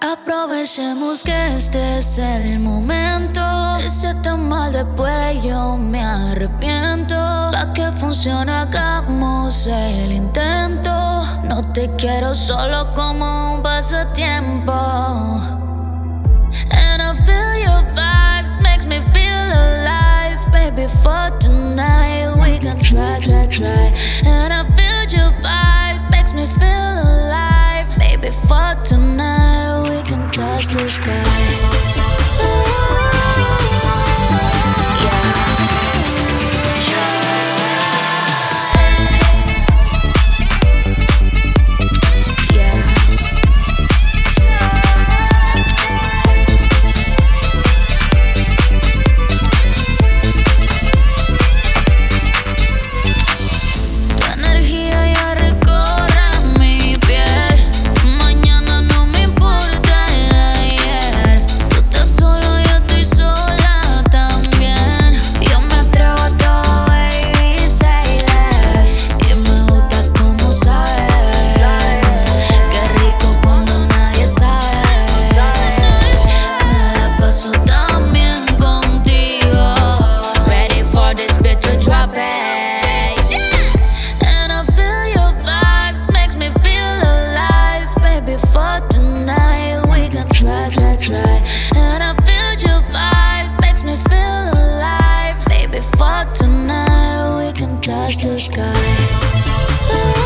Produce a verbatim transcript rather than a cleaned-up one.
Aprovechemos que este es el momento. Si está mal después yo me arrepiento. Pa' que funcione hagamos el intento. No te quiero solo como un pasatiempo. And I feel your vibes, makes me feel alive. Baby, for tonight we can try, try, try. And I feel your vibe, makes me feel alive. Baby, for tonight we can touch the sky. And I feel your vibe, makes me feel alive. Baby, for tonight we can touch the sky.